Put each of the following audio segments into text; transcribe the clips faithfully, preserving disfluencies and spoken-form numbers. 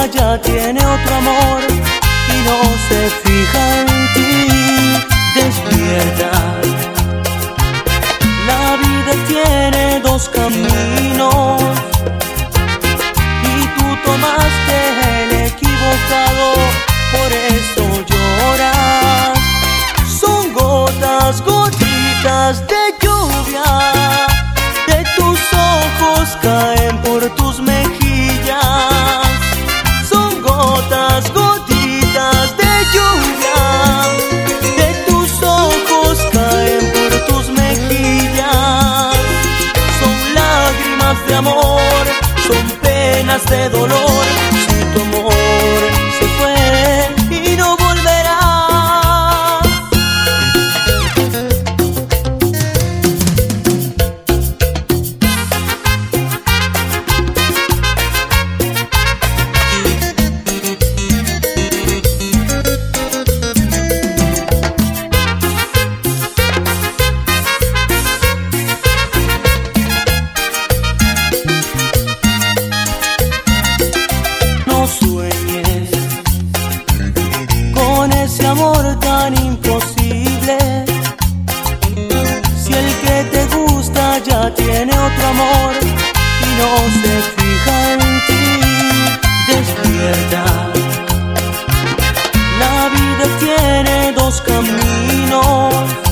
ya tiene otro amor y no se fija en ti. Despierta, la vida tiene dos caminos y tú tomaste el equivocado, por eso lloras. Son gotas, gotitas de lluvia, de tus ojos caen por tus mejillas. Son gotas, gotitas de lluvia, de tus ojos caen por tus mejillas. Son lágrimas de amor, son penas de dolor. Si tu amor se fue y no volverá. Sueñes con ese amor tan imposible. Si el que te gusta ya tiene otro amor y no se fija en ti. Despierta, la vida tiene dos caminos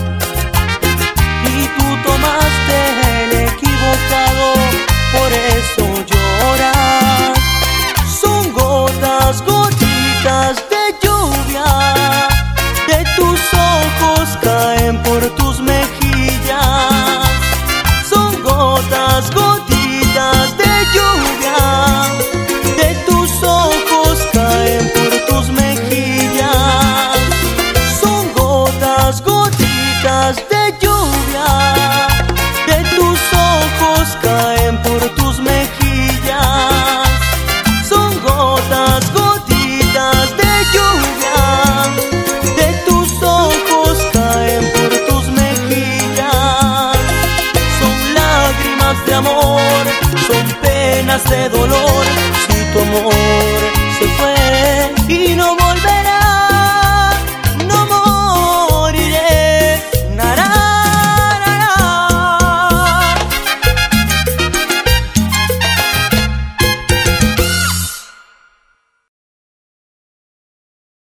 y tú tomaste el equivocado, por eso lloras. Son gotas, gotitas de lluvia, de tus ojos caen por tus mejillas. Son gotas, gotitas de lluvia, de tus ojos caen por tus mejillas. Son gotas, gotitas de lluvia, de tus ojos caen por tus mejillas. Son gotas, gotitas de lluvia, de tus ojos caen por tus mejillas. Son lágrimas de amor, son penas de dolor.